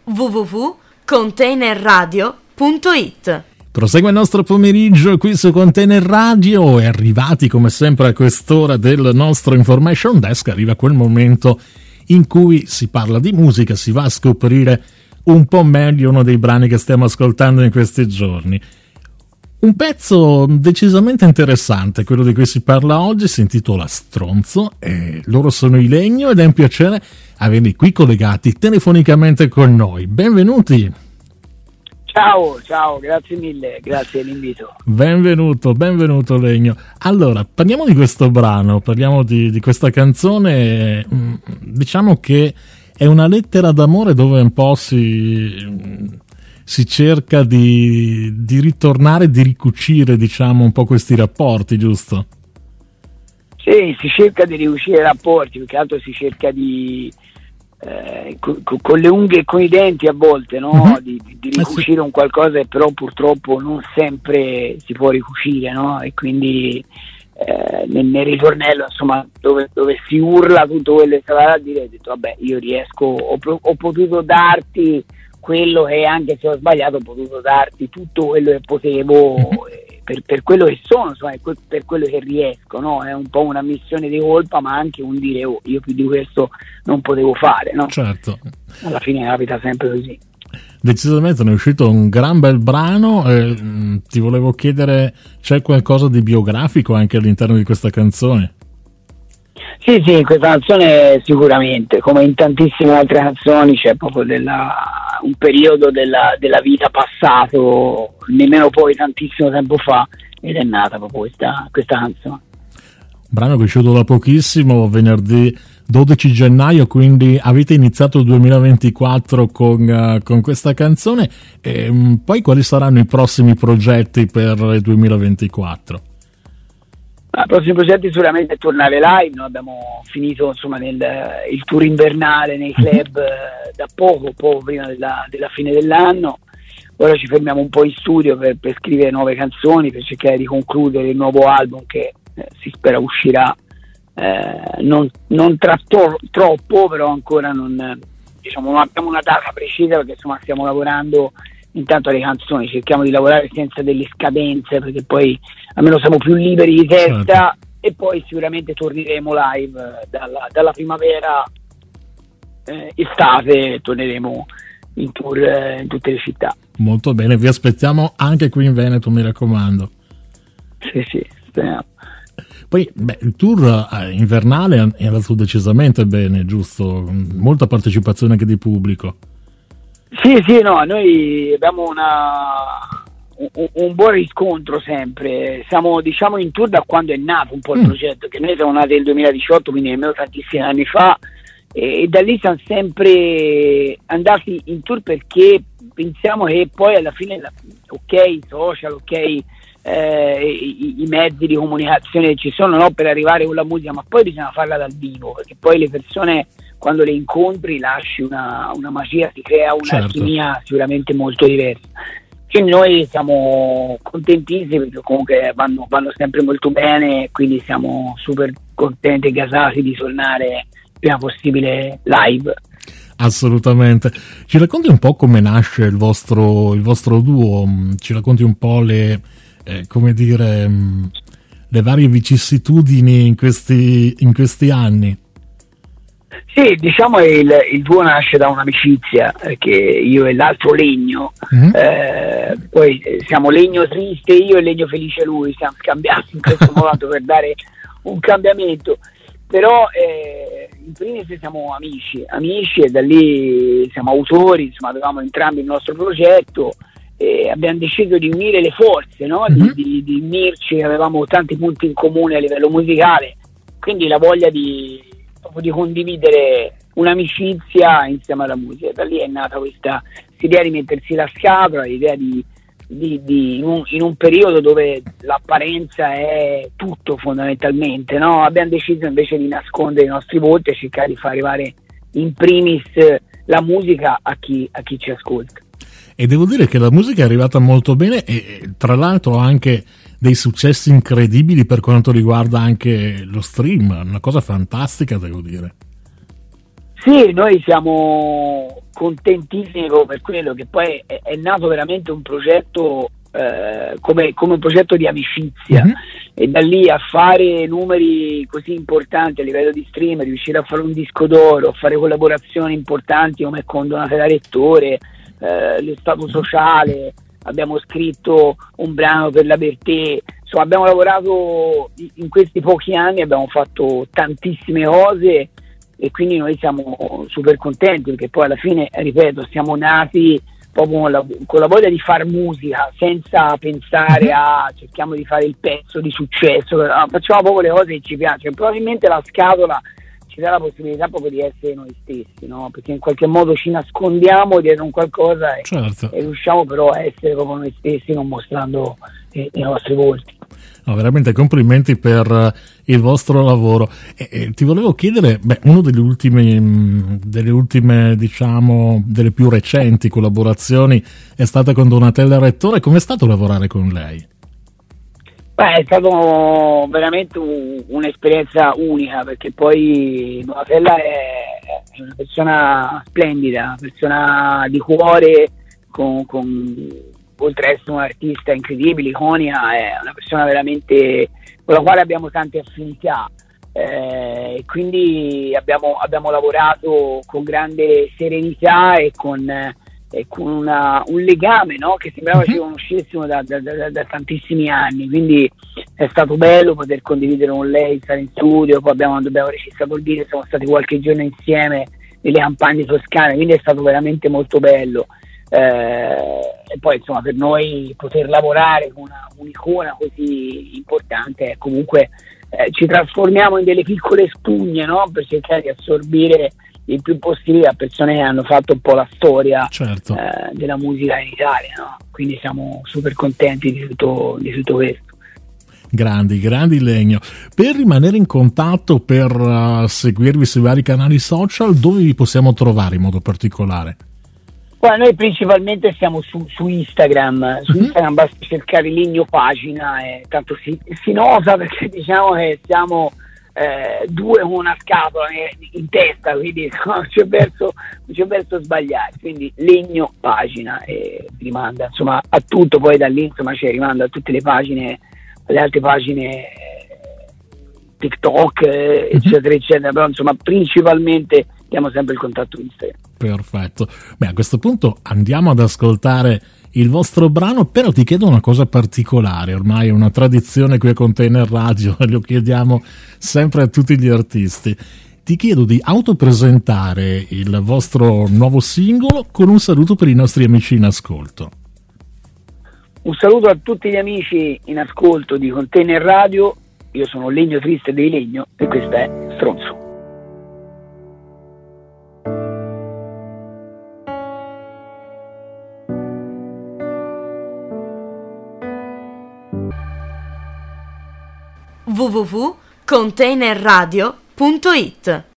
www.containerradio.it. Prosegue il nostro pomeriggio qui su Container Radio e arrivati come sempre a quest'ora del nostro Information Desk arriva quel momento in cui si parla di musica, si va a scoprire un po' meglio uno dei brani che stiamo ascoltando in questi giorni. Un pezzo decisamente interessante, quello di cui si parla oggi, si intitola Stronzo e loro sono i Legno ed è un piacere averli qui collegati telefonicamente con noi. Benvenuti! Ciao, grazie mille, grazie dell'invito. Benvenuto Legno. Allora, parliamo di questo brano, parliamo di questa canzone, diciamo che è una lettera d'amore dove un po' si cerca di ritornare, di ricucire, diciamo, un po' questi rapporti, giusto? Sì, si cerca di ricucire i rapporti, più che altro si cerca di con le unghie e con i denti a volte, no? Di ricucire un qualcosa che però purtroppo non sempre si può ricucire, no? E quindi nel ritornello, insomma, dove si urla tutto quello che stava a dire, ho detto vabbè, io riesco, ho potuto darti quello che, anche se ho sbagliato, ho potuto darti tutto quello che potevo per quello che sono, insomma, per quello che riesco, no? È un po' una missione di colpa, ma anche un dire io più di questo non potevo fare, no? Certo. Alla fine capita sempre così. Decisamente ne è uscito un gran bel brano, ti volevo chiedere, c'è qualcosa di biografico anche all'interno di questa canzone? Sì, questa canzone sicuramente, come in tantissime altre canzoni, c'è proprio un periodo della vita passato, nemmeno poi tantissimo tempo fa, ed è nata proprio questa canzone. Brano che è uscito da pochissimo, venerdì 12 gennaio, quindi avete iniziato il 2024 con questa canzone, e poi quali saranno i prossimi progetti per il 2024? I prossimi progetti sicuramente è tornare live. Noi abbiamo finito, insomma, il tour invernale nei club da poco prima della fine dell'anno. Ora ci fermiamo un po' in studio per scrivere nuove canzoni, per cercare di concludere il nuovo album che si spera uscirà non tra troppo, però ancora non abbiamo una data precisa, perché insomma stiamo lavorando intanto alle canzoni, cerchiamo di lavorare senza delle scadenze, perché poi almeno siamo più liberi di testa. Certo. E poi sicuramente torneremo live dalla primavera, estate, torneremo in tour in tutte le città. Molto bene, vi aspettiamo anche qui in Veneto, mi raccomando. Sì, speriamo. Poi il tour invernale è andato decisamente bene, giusto? Molta partecipazione anche di pubblico. Sì, no, noi abbiamo un buon riscontro sempre. Siamo, diciamo, in tour da quando è nato un po' il progetto, che noi siamo nati nel 2018, quindi nemmeno tantissimi anni fa, e da lì siamo sempre andati in tour perché pensiamo che poi alla fine, ok, i social, ok, i mezzi di comunicazione ci sono, no, per arrivare con la musica, ma poi bisogna farla dal vivo, perché poi le persone, quando le incontri, lasci una magia, si crea un'alchimia sicuramente molto diversa. Quindi noi siamo contentissimi, perché comunque vanno sempre molto bene, quindi siamo super contenti e gasati di tornare il prima possibile live. Assolutamente. Ci racconti un po' come nasce il vostro duo? Ci racconti un po' le varie vicissitudini in questi anni? Sì, diciamo il duo nasce da un'amicizia, che io e l'altro Legno, poi siamo Legno triste io e Legno felice lui, siamo scambiati in questo modo per dare un cambiamento, però in primis siamo amici e da lì siamo autori, insomma avevamo entrambi il nostro progetto e abbiamo deciso di unire le forze, no? Di unirci, avevamo tanti punti in comune a livello musicale, quindi la voglia di condividere un'amicizia insieme alla musica. Da lì è nata questa idea di mettersi la scatola, l'idea in un periodo dove l'apparenza è tutto fondamentalmente, no? Abbiamo deciso invece di nascondere i nostri volti e cercare di far arrivare in primis la musica a chi ci ascolta. E devo dire che la musica è arrivata molto bene e tra l'altro anche dei successi incredibili per quanto riguarda anche lo stream, una cosa fantastica, devo dire. Sì, noi siamo contentissimi per quello che poi è nato veramente un progetto come un progetto di amicizia, e da lì a fare numeri così importanti a livello di stream, riuscire a fare un disco d'oro, fare collaborazioni importanti come con Donatella Rettore, lo Stato Sociale, abbiamo scritto un brano per la Bertè, insomma abbiamo lavorato in questi pochi anni, abbiamo fatto tantissime cose e quindi noi siamo super contenti, perché poi alla fine, ripeto, siamo nati proprio con la voglia di fare musica, senza pensare a cerchiamo di fare il pezzo di successo, facciamo proprio le cose che ci piacciono. Probabilmente la scatola ci dà la possibilità proprio di essere noi stessi, no? Perché in qualche modo ci nascondiamo dietro un qualcosa e riusciamo però a essere proprio noi stessi, non mostrando i nostri volti. No, veramente complimenti per il vostro lavoro. Ti volevo chiedere, uno delle ultime, diciamo, delle più recenti collaborazioni è stata con Donatella Rettore. Com'è stato lavorare con lei? È stato veramente un'esperienza unica, perché poi Donatella è una persona splendida, una persona di cuore, oltre ad essere un artista incredibile, iconica, è una persona veramente con la quale abbiamo tante affinità, quindi abbiamo lavorato con grande serenità e con un legame, no? Che sembrava ci conoscessimo da tantissimi anni, quindi è stato bello poter condividere con lei, stare in studio, poi abbiamo registrato il video, siamo stati qualche giorno insieme nelle campagne toscane, quindi è stato veramente molto bello. E poi insomma per noi poter lavorare con un'icona così importante, comunque ci trasformiamo in delle piccole spugne, no? Per cercare di assorbire il più possibile a persone che hanno fatto un po' la storia, certo, della musica in Italia, no? Quindi siamo super contenti di tutto questo. Grandi Legno. Per rimanere in contatto, per seguirvi sui vari canali social, dove vi possiamo trovare in modo particolare? Guarda, noi principalmente siamo su Instagram. Su Instagram basta cercare Legno Pagina, tanto si nota, perché diciamo che siamo due con una scatola in testa, quindi non c'è verso sbagliare. Quindi Legno Pagina, vi rimanda insomma a tutto, poi da lì insomma ci rimanda a tutte le pagine, alle altre pagine TikTok, eccetera eccetera, però insomma principalmente diamo sempre il contatto Instagram. Perfetto. A questo punto andiamo ad ascoltare il vostro brano, però ti chiedo una cosa particolare, ormai è una tradizione qui a Container Radio, lo chiediamo sempre a tutti gli artisti. Ti chiedo di autopresentare il vostro nuovo singolo con un saluto per i nostri amici in ascolto. Un saluto a tutti gli amici in ascolto di Container Radio. Io sono Legno Triste dei Legno e questa è Stronzo. www.containerradio.it